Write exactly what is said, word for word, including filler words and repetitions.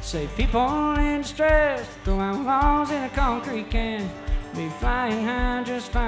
Say people in distress, throwing walls in a concrete can, be flying high just fine.